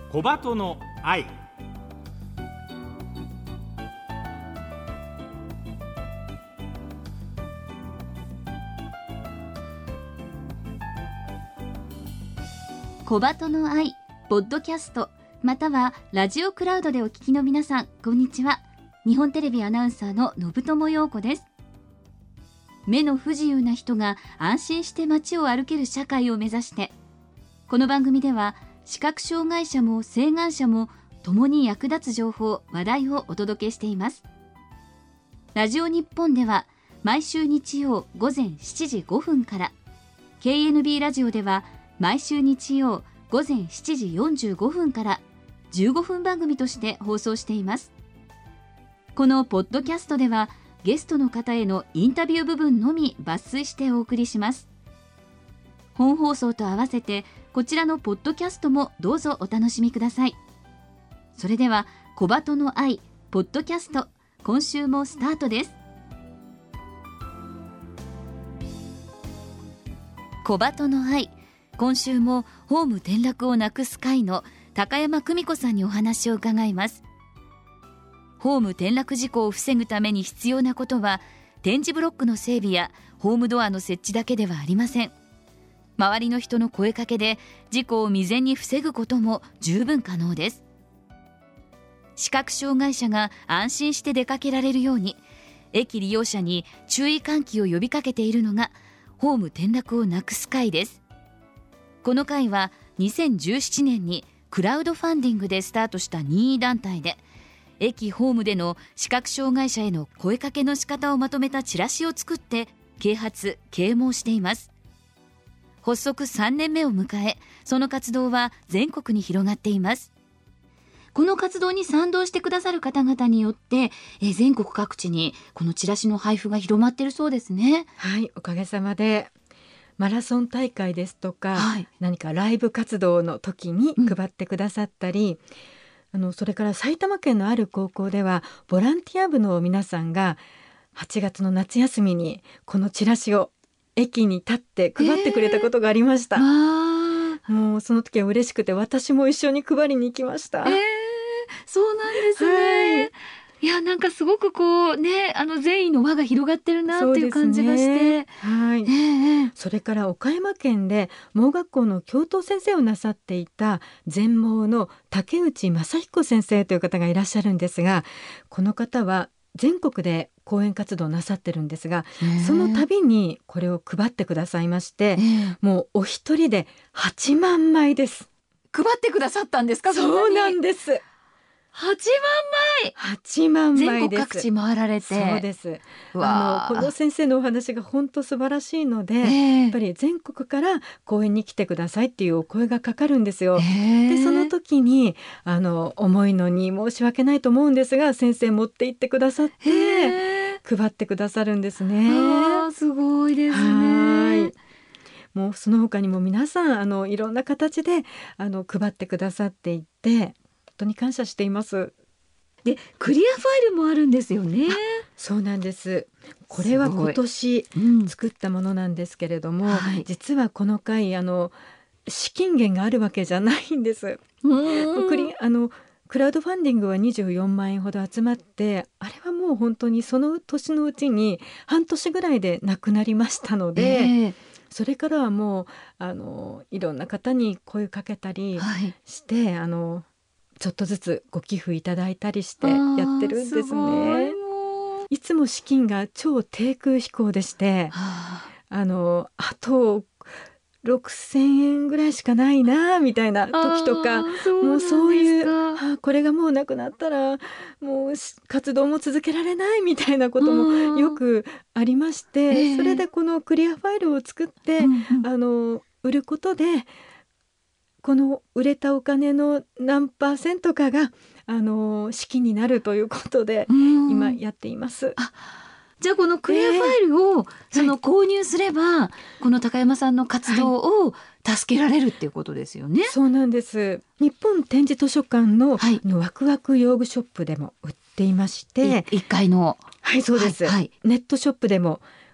小鳩の愛。 小鳩の愛ポッドキャストまたはラジオクラウドでお聞きの皆さん、こんにちは。日本テレビアナウンサーの信友陽子です。目の不自由な人が安心して街を歩ける社会を目指して、この番組では視覚障害者も晴眼者も共に役立つ情報・話題をお届けしています。ラジオ日本では毎週日曜午前7時5分から、 KNB ラジオでは毎週日曜午前7時45分から15分番組として放送しています。このポッドキャストではゲストの方へのインタビュー部分のみ抜粋してお送りします。本放送と合わせてこちらのポッドキャストもどうぞお楽しみください。それでは小鳩の愛ポッドキャスト、今週もスタートです。小鳩の愛、今週もホーム転落をなくす会の高山久美子さんにお話を伺います。ホーム転落事故を防ぐために必要なことは、点字ブロックの整備やホームドアの設置だけではありません。周りの人の声かけで事故を未然に防ぐことも十分可能です。視覚障害者が安心して出かけられるように、駅利用者に注意喚起を呼びかけているのがホーム転落をなくす会です。この会は2017年にクラウドファンディングでスタートした任意団体で、駅ホームでの視覚障害者への声かけの仕方をまとめたチラシを作って啓発・啓蒙しています。発足3年目を迎え、その活動は全国に広がっています。この活動に賛同してくださる方々によって全国各地にこのチラシの配布が広まっているそうですね。 はい、おかげさまでマラソン大会ですとか、何かライブ活動の時に配ってくださったり、それから埼玉県のある高校ではボランティア部の皆さんが8月の夏休みにこのチラシを駅に立って配ってくれたことがありました。もうその時は嬉しくて、私も一緒に配りに行きました。 そうなんですね。いや、なんかすごくこうね、善意の輪が広がってるなっていう感じがして、 それから岡山県で盲学校の教頭先生をなさっていた全盲の竹内正彦先生という方がいらっしゃるんですが、この方は全国で講演活動をなさってるんですが、その度にこれを配ってくださいまして、もうお一人で8万枚です。 配ってくださったんですか？ そうなんです。8万枚全国各地回られて。 そうです。この先生のお話が本当素晴らしいので、やっぱり全国から講演に来てくださいっていうお声がかかるんですよ。でその時に重いのに申し訳ないと思うんですが、先生持って行ってくださって配ってくださるんですね。 すごいですね。 もうその他にも皆さんいろんな形で配ってくださっていて、本当に感謝しています。 でクリアファイルもあるんですよね。 そうなんです。これは今年作ったものなんですけれども、実はこの回資金源があるわけじゃないんです。クラウドファンディングは24万円ほど集まって、あれはもう本当にその年のうちに半年ぐらいでなくなりましたので、それからはもういろんな方に声かけたりして、ちょっとずつご寄付いただいたりしてやってるんですね。いつも資金が超低空飛行でして、あと6000円ぐらいしかないなみたいな時とか、もうそういうこれがもうなくなったらもう活動も続けられないみたいなこともよくありまして、それでこのクリアファイルを作って、売ることでこの売れたお金の何%かが資金になるということで今やっています。 じゃあこのクリアファイルを購入すれば、この高山さんの活動を助けられるっていうことですよね。 そうなんです。日本点字図書館の、ワクワク用具ショップでも売っていまして、 1階のそうです、ネットショップでも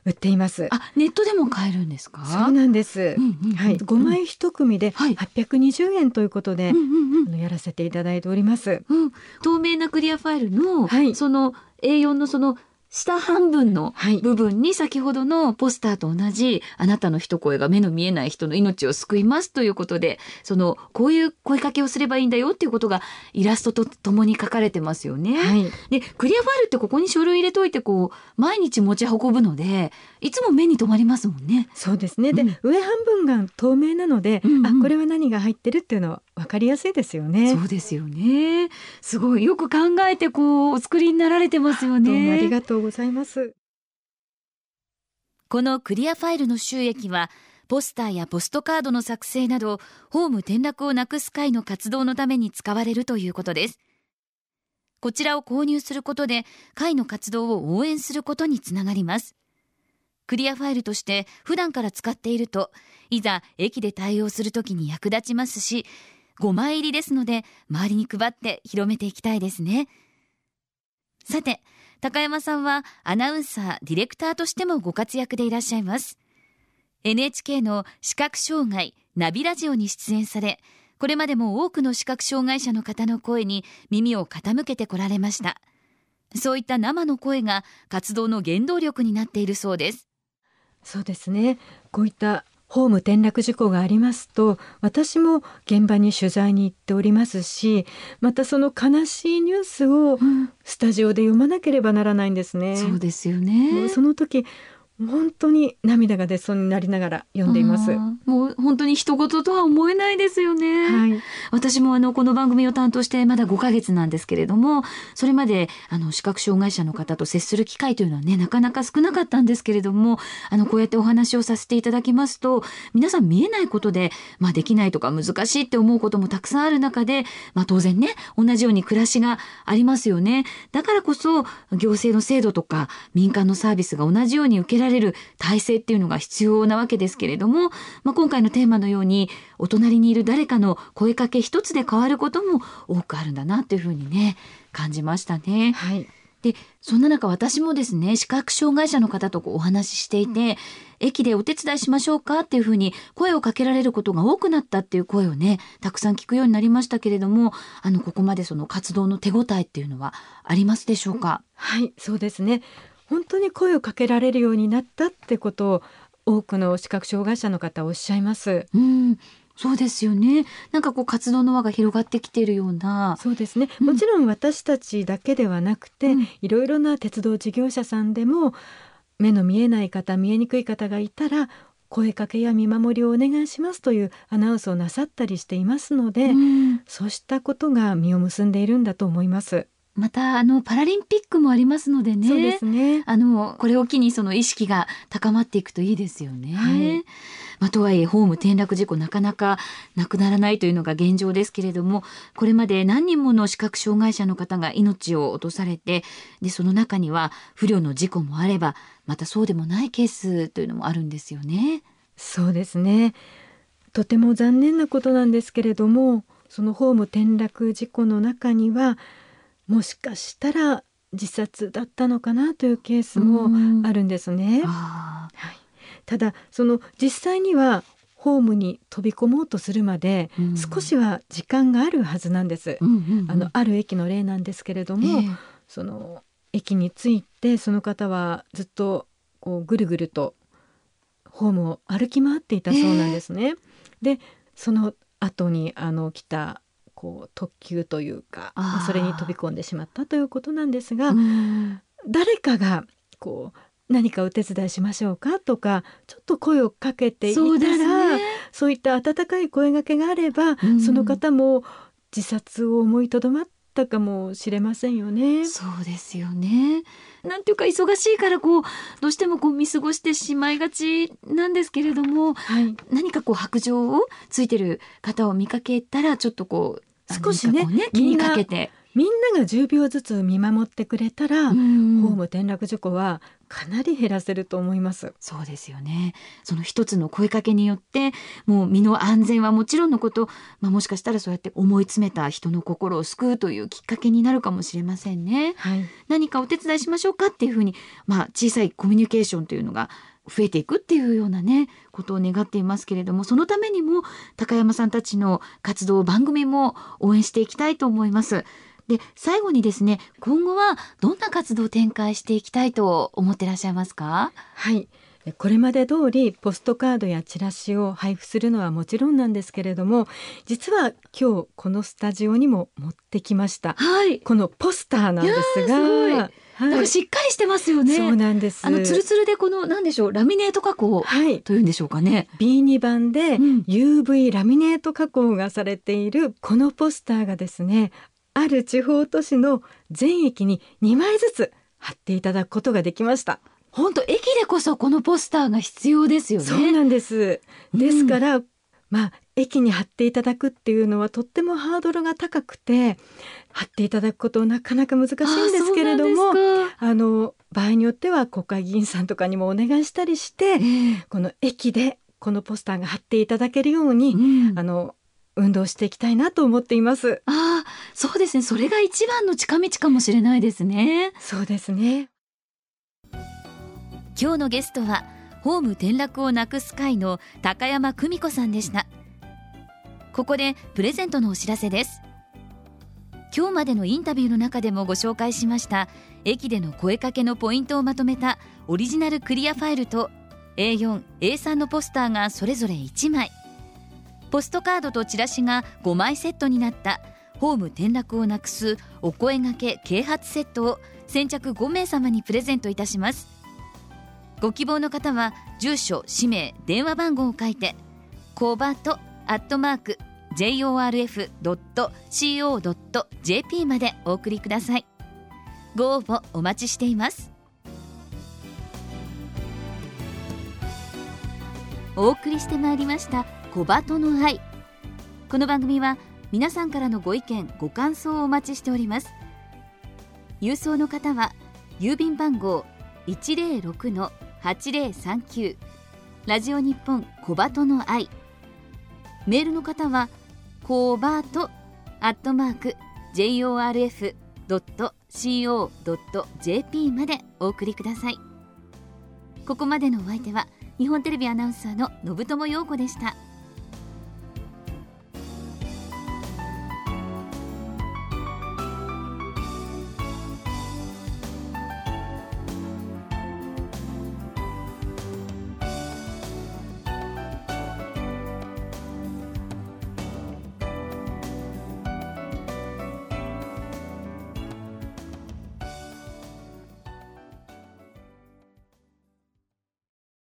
売っています。 ネットでも買えるんですか？ そうなんです、5枚1組で820円ということで、やらせていただいております、 透明なクリアファイルの、その A4 のその下半分の部分に先ほどのポスターと同じ、あなたの一声が目の見えない人の命を救いますということで、こういう声かけをすればいいんだよっていうことがイラストとともに書かれてますよね、でクリアファイルってここに書類入れといて毎日持ち運ぶのでいつも目に留まりますもんね。 そうですね。で、上半分が透明なので、これは何が入ってるっていうのは分かりやすいですよね。 そうですよね。すごいよく考えてお作りになられてますよね。 どうもありがとうございます。 このクリアファイルの収益はポスターやポストカードの作成などホーム転落をなくす会の活動のために使われるということです。こちらを購入することで会の活動を応援することにつながります。クリアファイルとして普段から使っているといざ駅で対応するときに役立ちますし、5枚入りですので周りに配って広めていきたいですね。さて、高山さんはアナウンサー、ディレクターとしてもご活躍でいらっしゃいます。NHK の視覚障害ナビラジオに出演され、これまでも多くの視覚障害者の方の声に耳を傾けてこられました。そういった生の声が活動の原動力になっているそうです。 そうですね。こういったホーム転落事故がありますと、私も現場に取材に行っておりますし、またその悲しいニュースをスタジオで読まなければならないんですね。 そうですよね。 もうその時本当に涙が出そうになりながら読んでいます。 もう本当に人事とは思えないですよね、私もこの番組を担当してまだ5ヶ月なんですけれども、それまで視覚障害者の方と接する機会というのはね、なかなか少なかったんですけれども、こうやってお話をさせていただきますと、皆さん見えないことで、できないとか難しいって思うこともたくさんある中で、当然ね、同じように暮らしがありますよね。だからこそ行政の制度とか民間のサービスが同じように受けられる体制っていうのが必要なわけですけれども、今回のテーマのようにお隣にいる誰かの声かけ一つで変わることも多くあるんだなというふうにね、感じましたね。で、そんな中私もですね、視覚障害者の方とお話ししていて、駅でお手伝いしましょうかっていうふうに声をかけられることが多くなったっていう声をね、たくさん聞くようになりましたけれども、ここまでその活動の手応えっていうのはありますでしょうか？ はい、そうですね。本当に声をかけられるようになったってことを多くの視覚障害者の方はおっしゃいます。 そうですよね。なんか活動の輪が広がってきているような。 そうですね。もちろん私たちだけではなくて、いろいろな鉄道事業者さんでも目の見えない方、見えにくい方がいたら声かけや見守りをお願いしますというアナウンスをなさったりしていますので、そうしたことが実を結んでいるんだと思います。 またパラリンピックもありますのでね。 そうですね。 これを機にその意識が高まっていくといいですよね。とはいえホーム転落事故なかなかなくならないというのが現状ですけれども、これまで何人もの視覚障害者の方が命を落とされて、でその中には不慮の事故もあれば、またそうでもないケースというのもあるんですよね。 そうですね。とても残念なことなんですけれども、そのホーム転落事故の中にはもしかしたら自殺だったのかなというケースもあるんですね。ただ実際にはホームに飛び込もうとするまで少しは時間があるはずなんです。ある駅の例なんですけれども、その駅に着いてその方はずっとぐるぐるとホームを歩き回っていたそうなんですね。でその後に来た特急というか、それに飛び込んでしまったということなんですが、誰かが何かお手伝いしましょうかとかちょっと声をかけていたら、そういった温かい声掛けがあれば、その方も自殺を思いとどまったかもしれませんよね。 そうですよね。なんていうか忙しいからどうしても見過ごしてしまいがちなんですけれども、何か白状をついてる方を見かけたらちょっと少しね気にかけてみんなが10秒ずつ見守ってくれたら、ホーム転落事故はかなり減らせると思います。 そうですよね。その一つの声かけによってもう身の安全はもちろんのこと、もしかしたらそうやって思い詰めた人の心を救うというきっかけになるかもしれませんね、 はい、 何かお手伝いしましょうかっていうふうに、小さいコミュニケーションというのが増えていくっていうようなねことを願っていますけれども、そのためにも高山さんたちの活動番組も応援していきたいと思います。で、最後にですね、今後はどんな活動を展開していきたいと思っていらっしゃいますか？ はい、これまで通りポストカードやチラシを配布するのはもちろんなんですけれども、実は今日このスタジオにも持ってきました、 はい、 このポスターなんですが、 すごい、 はい、 なんかしっかりしてますよね。 そうなんです。 ツルツルでこの何でしょう、ラミネート加工というんでしょうかね、 B2 版で UV ラミネート加工がされているこのポスターがですね、ある地方都市の全駅に2枚ずつ貼っていただくことができました。 本当、駅でこそこのポスターが必要ですよね。 そうなんです。ですから、駅に貼っていただくっていうのはとってもハードルが高くて、貼っていただくことなかなか難しいんですけれども、場合によっては国会議員さんとかにもお願いしたりして、この駅でこのポスターが貼っていただけるように、運動していきたいなと思っています。 そうですね、それが一番の近道かもしれないですね。 そうですね。 今日のゲストはホーム転落をなくす会の高山久美子さんでした。ここでプレゼントのお知らせです。今日までのインタビューの中でもご紹介しました駅での声かけのポイントをまとめたオリジナルクリアファイルと A4、A3 のポスターがそれぞれ1枚、ポストカードとチラシが5枚セットになったホーム転落をなくすお声掛け啓発セットを先着5名様にプレゼントいたします。ご希望の方は住所、氏名、電話番号を書いてkobat@jorf.co.jp までお送りください。ご応募お待ちしています。お送りしてまいりました小鳩の愛。この番組は皆さんからのご意見ご感想をお待ちしております。郵送の方は郵便番号 106-8039 ラジオ日本小鳩の愛。メールの方は小鳩@jorf.co.jp までお送りください。ここまでのお相手は日本テレビアナウンサーの信友陽子でした。